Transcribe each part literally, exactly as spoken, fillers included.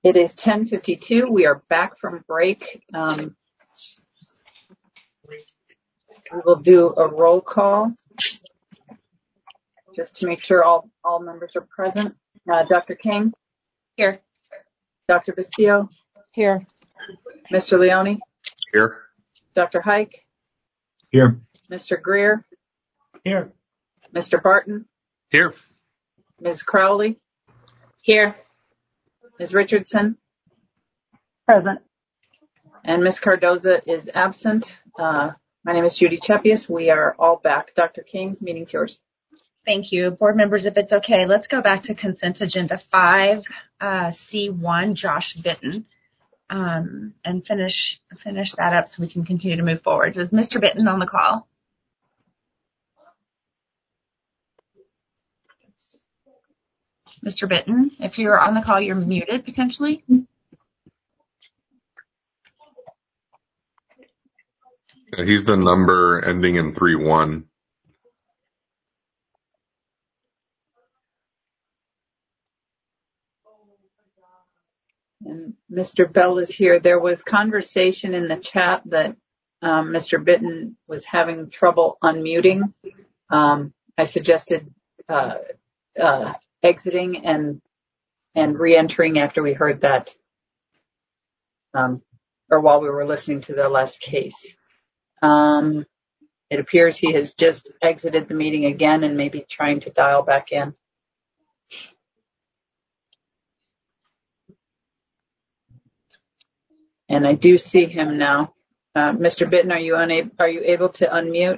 It is ten fifty-two. We are back from break. Um, we will do a roll call just to make sure all, all members are present. Uh, Doctor King? Here. Doctor Basile? Here. Mister Leone? Here. Doctor Hike? Here. Mister Greer? Here. Mister Barton? Here. Miz Crowley? Here. Miz Richardson? Present. And Miz Cardoza is absent. Uh, my name is Judy Chepius. We are all back. Doctor King, meeting's yours. Thank you. Board members, if it's okay, let's go back to consent agenda five, uh, C one, Josh Bitten, um, and finish finish that up so we can continue to move forward. Is Mister Bitten on the call? Mister Bitten, if you're on the call, you're muted potentially. He's the number ending in three one. And Mister Bell is here. There was conversation in the chat that um, Mister Bitten was having trouble unmuting. Um, I suggested uh, uh, exiting and and re-entering after we heard that, um, or while we were listening to the last case. Um, it appears he has just exited the meeting again and maybe trying to dial back in. And I do see him now. Uh, Mister Bitten, are you unable? Are you able to unmute?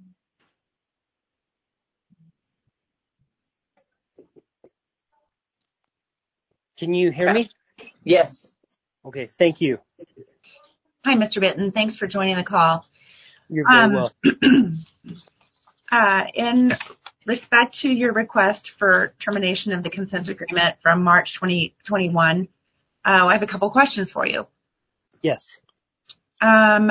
Can you hear me? Yes. Okay, thank you. Hi, Mister Bitten. Thanks for joining the call. You're very Um, well. uh, in respect to your request for termination of the consent agreement from March twenty twenty-one, uh, I have a couple questions for you. Yes. Um,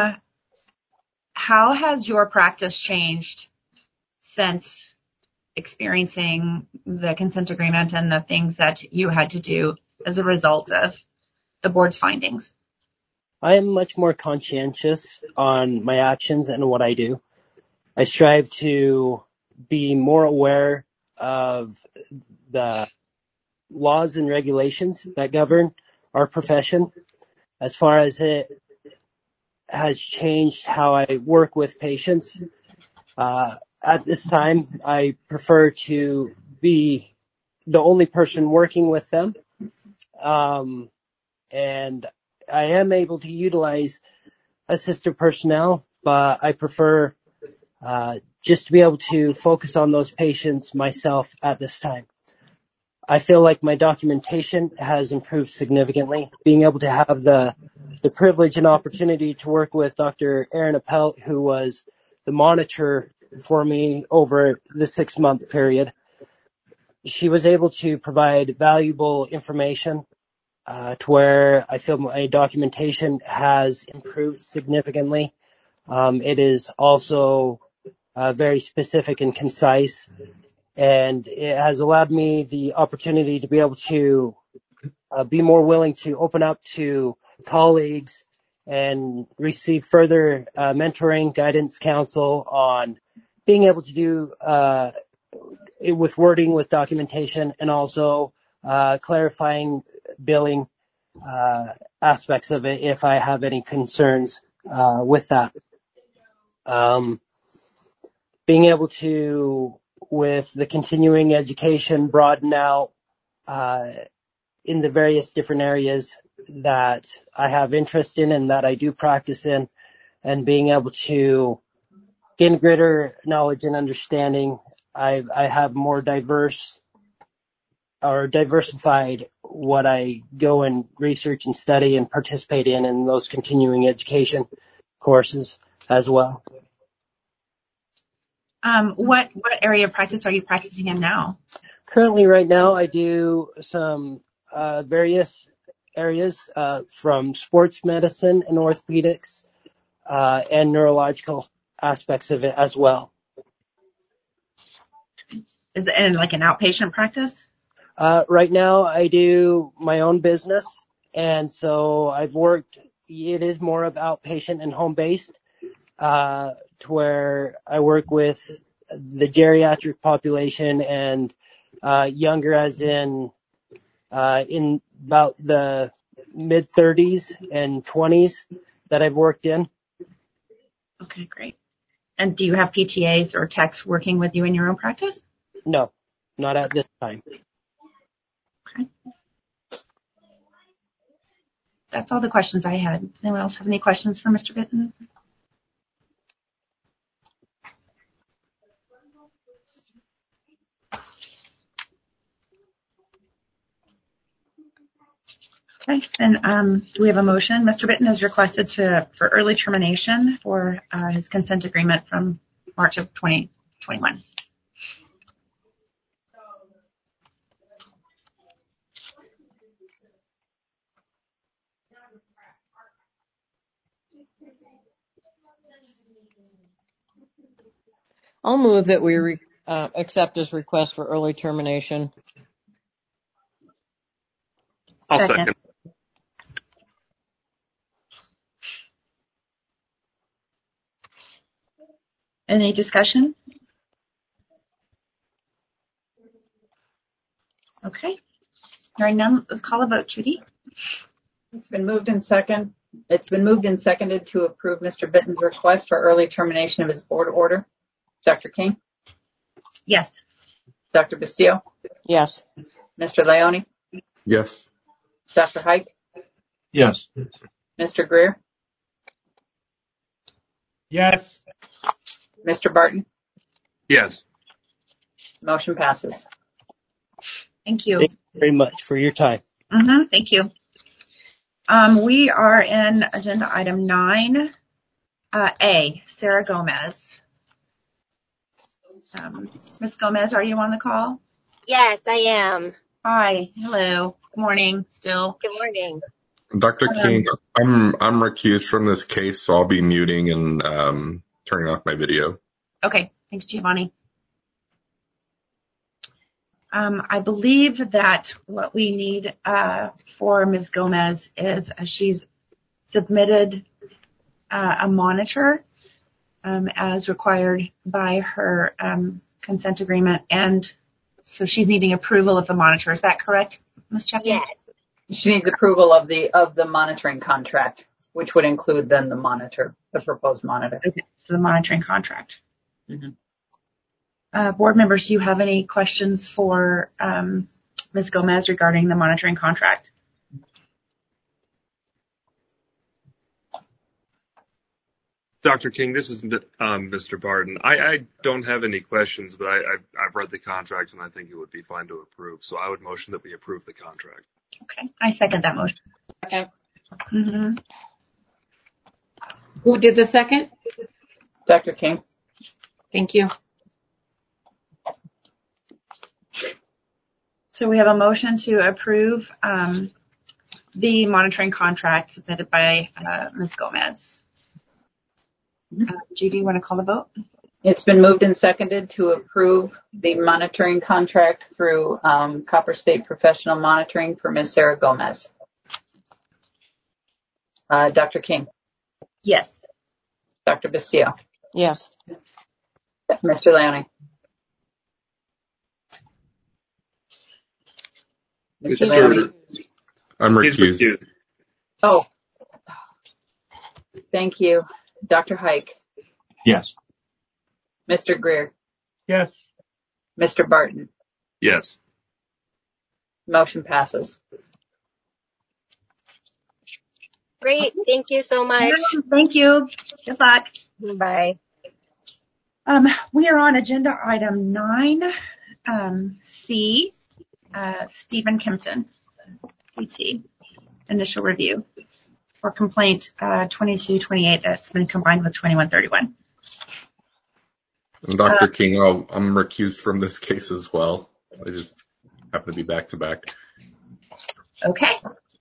how has your practice changed since experiencing the consent agreement and the things that you had to do as a result of the board's findings? I am much more conscientious on my actions and what I do. I strive to be more aware of the laws and regulations that govern our profession. As far as it has changed how I work with patients, uh, at this time, I prefer to be the only person working with them. Um, and I am able to utilize assistant personnel, but I prefer uh, just to be able to focus on those patients myself at this time. I feel like my documentation has improved significantly. Being able to have the the privilege and opportunity to work with Doctor Erin Appelt, who was the monitor for me over the six-month period. She was able to provide valuable information uh, to where I feel my documentation has improved significantly. Um, it is also uh, very specific and concise, and it has allowed me the opportunity to be able to uh, be more willing to open up to colleagues and receive further uh, mentoring, guidance, counsel on being able to do uh, it with wording, with documentation, and also uh, clarifying billing uh, aspects of it if I have any concerns uh, with that. Um, being able to, with the continuing education, broaden out uh, in the various different areas that I have interest in and that I do practice in, and being able to gain greater knowledge and understanding. I, I have more diverse or diversified what I go and research and study and participate in in those continuing education courses as well. Um, what, what area of practice are you practicing in now? Currently, right now, I do some uh, various areas uh, from sports medicine and orthopedics uh, and neurological aspects of it as well. Is it in like an outpatient practice? Uh, right now, I do my own business, And so I've worked, it is more of outpatient and home-based, uh, to where I work with the geriatric population and uh, younger as in uh, in about the mid thirties and twenties that I've worked in. Okay, great. And do you have P T As or techs working with you in your own practice? No, not at this time. Okay. That's all the questions I had. Does anyone else have any questions for Mister Bitton? Okay, and um, do we have a motion? Mister Bitton has requested to for early termination for uh, his consent agreement from March of twenty twenty-one. I'll move that we re, uh, accept his request for early termination. I'll second. second. Any discussion? Okay. Hearing none, let's call a vote. Judy? It's been moved and second. It's been moved and seconded to approve Mister Bitton's request for early termination of his board order. Doctor King? Yes. Doctor Basile? Yes. Mister Leone? Yes. Doctor Hike? Yes. Mister Greer? Yes. Mister Barton? Yes. Motion passes. Thank you. Thank you very much for your time. Mm-hmm, thank you. Um, we are in agenda item nine uh, A, Sarah Gomez. Um, Miz Gomez, are you on the call? Yes, I am. Hi. Hello. Good morning. Still. Good morning. Doctor Um, King, I'm I'm recused from this case, so I'll be muting and um, turning off my video. Okay. Thanks, Giovanni. Um, I believe that what we need uh, for Miz Gomez is uh, she's submitted uh, a monitor um, as required by her um, consent agreement, and so she's needing approval of the monitor. Is that correct, Miz Chapman? Yes. She needs approval of the of the monitoring contract, which would include then the monitor, the proposed monitor. Okay, so the monitoring contract. Mm-hmm. Uh, board members, do you have any questions for um, Miz Gomez regarding the monitoring contract? Doctor King, this is um, Mister Barton. I, I don't have any questions, but I, I've, I've read the contract and I think it would be fine to approve. So I would motion that we approve the contract. Okay, I second that motion. Okay. Mm-hmm. Who did the second? Doctor King? Thank you. So we have a motion to approve um, the monitoring contract submitted by uh, Miz Gomez. Uh, Judy, you want to call the vote? It's been moved and seconded to approve the monitoring contract through um, Copper State Professional Monitoring for Miz Sarah Gomez. Uh, Doctor King? Yes. Doctor Basile? Yes. Mister Leone? Mister Mister Leone? I'm He's recused. recused. Oh, thank you. Doctor Hike? Yes. Mister Greer? Yes. Mister Barton? Yes. Motion passes. Great. Thank you so much. Thank you. Good luck. Bye. Um, we are on agenda item nine um, C, uh, Stephen Kempton, P T, initial review for complaint uh, twenty-two twenty-eight that's been combined with twenty-one thirty-one. And Doctor Uh, King, I'll, I'm recused from this case as well. I just happen to be back to back. Okay.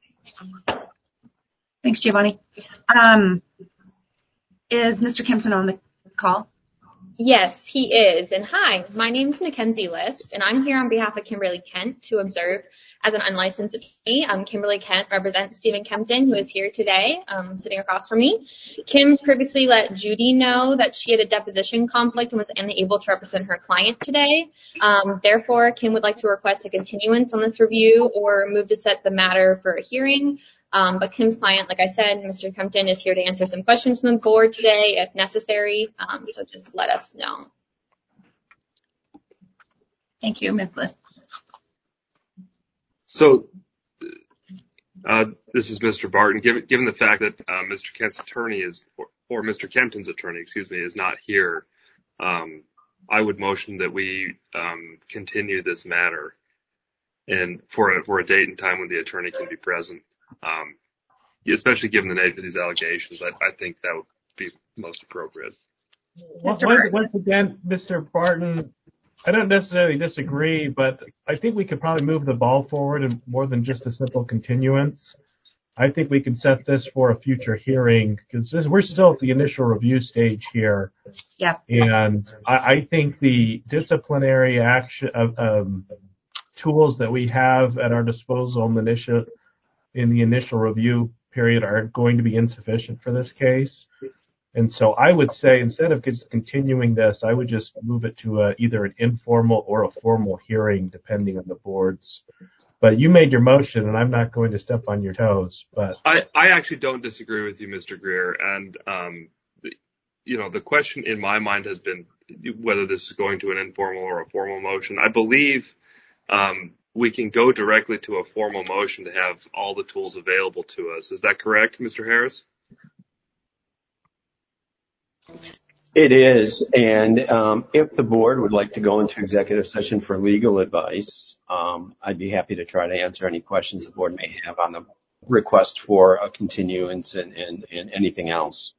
Thanks, Giovanni. Um, is Mister Kempton on the call? Yes, he is. And hi, my name is Mackenzie List, and I'm here on behalf of Kimberly Kent to observe as an unlicensed attorney. Um, Kimberly Kent represents Stephen Kempton, who is here today, um, sitting across from me. Kim previously let Judy know that she had a deposition conflict and was unable to represent her client today. Um, therefore, Kim would like to request a continuance on this review or move to set the matter for a hearing. Um, but Kim's client, like I said, Mister Kempton, is here to answer some questions from the board today if necessary. Um, so just let us know. Thank you, Miz List. So uh, this is Mister Barton. Given, given the fact that uh, Mister Kent's attorney is, or, or Mister Kempton's attorney, excuse me, is not here, um, I would motion that we um, continue this matter and for a, for a date and time when the attorney can be present. Um, especially given the nature of these allegations, I, I think that would be most appropriate. Mister Once, Barton. once again, Mister Barton, I don't necessarily disagree, but I think we could probably move the ball forward and more than just a simple continuance. I think we can set this for a future hearing because we're still at the initial review stage here. Yeah. And I, I think the disciplinary action of um, tools that we have at our disposal in the initial in the initial review period are going to be insufficient for this case. And so I would say instead of just continuing this, I would just move it to a, either an informal or a formal hearing, depending on the boards. But you made your motion, and I'm not going to step on your toes. But I, I actually don't disagree with you, Mister Greer. And, um, the, you know, the question in my mind has been whether this is going to an informal or a formal motion. I believe um, we can go directly to a formal motion to have all the tools available to us. Is that correct, Mister Harris? It is, and um, if the board would like to go into executive session for legal advice, um, I'd be happy to try to answer any questions the board may have on the request for a continuance and, and, and anything else.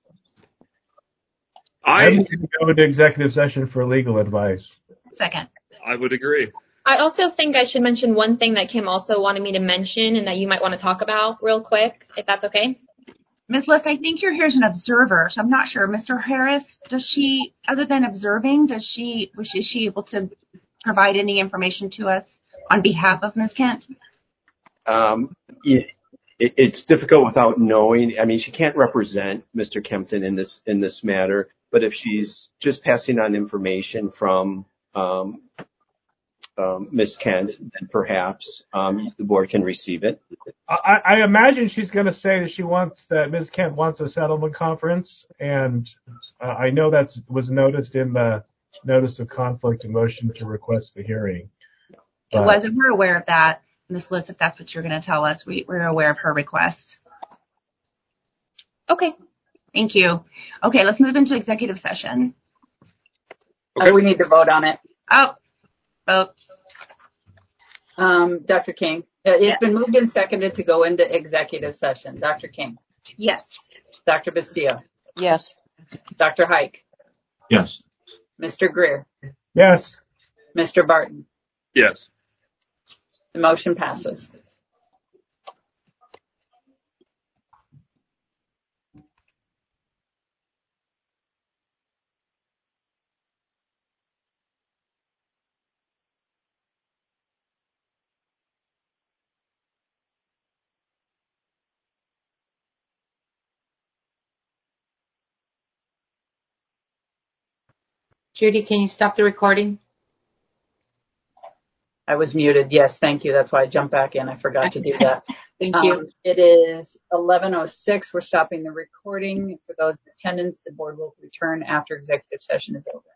I I'm going to go into executive session for legal advice. Second. I would agree. I also think I should mention one thing that Kim also wanted me to mention and that you might want to talk about real quick, if that's okay. Miz List, I think you're here as an observer, so I'm not sure. Mister Harris, does she, other than observing, does she, was she, is she able to provide any information to us on behalf of Miz Kent? Um, it, it, it's difficult without knowing. I mean, she can't represent Mister Kempton in this in this matter, but if she's just passing on information from um, um, Miz Kent, then perhaps um, the board can receive it. I, I imagine she's going to say that she wants that Miz Kent wants a settlement conference, and uh, I know that was noticed in the notice of conflict and motion to request the hearing. It wasn't. We're aware of that, Miz List. If that's what you're going to tell us, we, we're aware of her request. Okay. Thank you. Okay, let's move into executive session. Okay. Uh, we need to vote on it. Oh, vote. Um, Doctor King. Uh, it's yes. been moved and seconded to go into executive session. Doctor King. Yes. Doctor Bastillo. Yes. Doctor Hike. Yes. Mister Greer. Yes. Mister Barton. Yes. The motion passes. Judy, can you stop the recording? I was muted. Yes, thank you. That's why I jumped back in. I forgot to do that. Thank you. Um, it is eleven oh six. We're stopping the recording. For those in attendance, the board will return after executive session is over.